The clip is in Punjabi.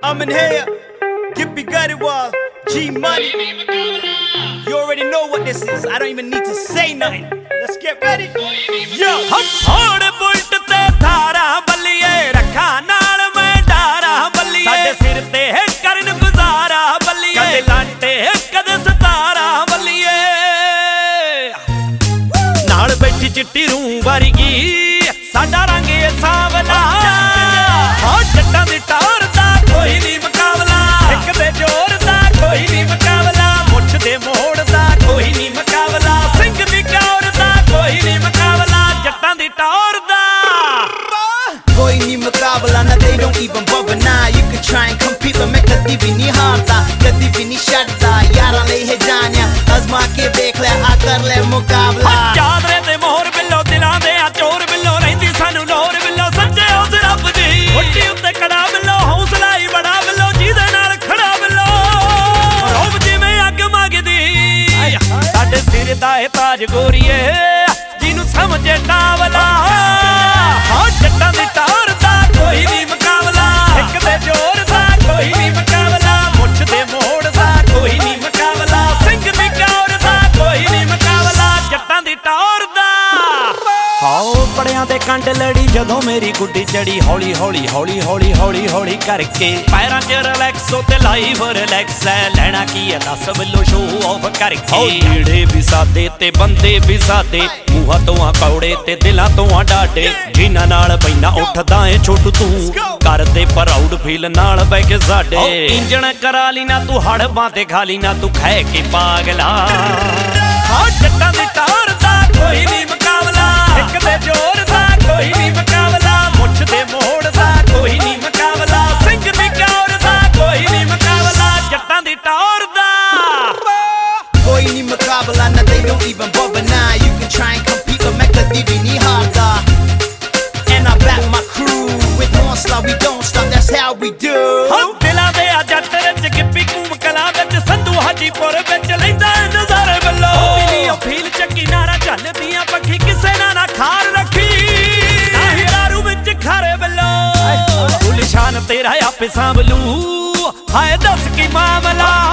I'm in here, Gippy Guttiwal, G Money. You already know what this is. I don't even need to say nothing. Let's get ready. Yo, थोड़े बुलट ते धारा बल्लिए रखा नाल मैं डारा बल्लिए साडे सिर ते करन गुजारा बल्लिए कदे लांटे कदे सतारा बल्लिए नाल बैठी चिट्टी रूं वर्गी साडा रंग ए सांवला हां जट्टां दी टौर दा कोई नहीं मुकाबला इक दे जोर दा कोई नहीं मुकाबला मुछ दे मोड़ दा कोई नहीं मुकाबला सिंह दी कौर दा कोई नहीं मुकाबला जट्टां दी टौर दा कोई नहीं मुकाबला ना they don't even bother now. You can try and compete but मैं कदी भी नहीं हारता कदी भी नहीं शर्ता यारां ले है जानिया आजमा के देख ले आ कर ले मुकाबला चादरे ते मोहर बिल्लो दिलां दे आ चोर बिल्लो रहिंदी सानू लोर बिल्लो सच्चे उस रब दी ਉੱਟੀ ਉੱਤੇ ਕੜਾ ਬਿੱਲੋ ਹੌਸਲਾ ਹੀ ਬੜਾ ਬਿੱਲੋ ਜਿਹਦੇ ਨਾਲ ਖੜਾ ਬਿੱਲੋ ਰੋਬ ਜਿਵੇਂ ਅੱਗ ਮੰਗਦੀ ਸਾਡੇ ਸਿਰ ਦਾ ਇਹ ਤਾਜ ਗੋਰੀਏ ਜਿਹਨੂੰ ਸਮਝੇ ਟਾਵਲਾ ਹਾਂ ਜੱਟਾਂ ਦੀ ਟੌਰ ਦਾ ਕੋਈ ਨਹੀਂ ਮੁਕਾਬਲਾ ਇੱਕ ਦੇ ਜ਼ੋਰ ਦਾ ਕੋਈ ਨਹੀਂ ਮੁਕਾਬਲਾ ਮੁੱਛ ਦੇ ਮੋੜ ਦਾ ਕੋਈ ਨਹੀਂ ਮੁਕਾਬਲਾ ਸਿੰਘ ਦੀ ਕੌਰ ਦਾ ਕੋਈ ਨਹੀਂ ਮੁਕਾਬਲਾ ਜੱਟਾਂ ਦੀ ਟੌਰ ਦਾ ਹਾਓ ਬੜਿਆਂ ਦੇ ਕੰਡ ਲੜੀ ਜਦੋਂ ਮੇਰੀ ਗੁੱਡੀ ਚੜੀ ਹੌਲੀ ਹੌਲੀ ਹੌਲੀ ਹੌਲੀ ਹੌਲੀ ਹੌਲੀ ਕਰਕੇ ਪੈਰਾਂ 'ਚ ਰਿਲੈਕਸ ਤੇ ਲਾਈਵ ਰਿਲੈਕਸ ਐ ਲੈਣਾ ਕੀ ਐ ਦੱਸ ਵੱਲੋਂ ਸ਼ੋਅ ਆਫ ਕਰਕੇ ਢੀੜੇ ਵੀ ਸਾਦੇ ਤੇ ਬੰਦੇ ਵੀ ਸਾਦੇ ਮੂੰਹਾਂ ਤੋਂ ਆ ਕੌੜੇ ਤੇ ਦਿਲਾਂ ਤੋਂ ਆ ਡਾਡੇ ਜਿਨ੍ਹਾਂ ਨਾਲ ਪੈਣਾ ਉੱਠਦਾ ਏ ਛੋਟੂ ਤੂੰ ਕਰਦੇ ਪ੍ਰਾਊਡ ਫੀਲ ਨਾਲ ਬਹਿ ਕੇ ਸਾਡੇ ਇੰਜਣ ਕਰਾ ਲਈ ਨਾ ਤੂੰ ਹੜਬਾਂ ਤੇ ਖਾਲੀ ਨਾ ਤੂੰ ਖੈ ਕੇ ਪਾਗਲਾ ਹਾਂ ਜੱਟਾਂ ਦੀ ਟੌਰ ਦਾ ਕੋਈ ਨਹੀਂ ਮੁਕਾਬਲਾ ਇੱਕ ਦੇ ਜ਼ੋਰ ਦਾ ਕੋਈ ਨਹੀਂ ਮੁਕਾਬਲਾ ਮੁੱਛ ਦੇ ਮੋੜ ਦਾ ਕੋਈ ਨਹੀਂ ਮੁਕਾਬਲਾ ਸਿੰਘ ਦੀ ਕੌਰ ਦਾ ਕੋਈ ਨਹੀਂ ਮੁਕਾਬਲਾ ਜੱਟਾਂ ਦੀ ਟੌਰ ਦਾ कोई नहीं मुकाबला ना they don't even bother now. You can try and compete but मैं कदी भी नहीं हारता and I back my crew with onslaught we don't stop that's how we do ਹਮ ਦਿਲਾਂ ਦੇ ਆ ਜੱਟ ਵਿੱਚ ਗਿੱਪੀ ਕੂਮ ਕਲਾ ਵਿੱਚ ਸੰਧੂ ਹਾਜੀਪੁਰ ਵਿੱਚ ਲੈਂਦਾ ਨਜ਼ਾਰੇ ਵੱਲੋਂ ਮਿਲੀਓ ਫੀਲ ਚੱਕੀ ਨਾਰਾ ਝੱਲਦੀਆਂ ਪੱਖੀ ਕਿਸੇ ਨਾ ਖਾਰ ਰੱਖੀ ਨਾਹੀ ਦਾਰੂ ਵਿੱਚ ਖਾਰੇ ਵੱਲੋਂ ਗੁਲਸ਼ਾਨ ਤੇਰਾ ਆਪੇ ਸਾਂਭਲੂ ਹਾਏ ਦੱਸ ਕੀ ਮਾਮਲਾ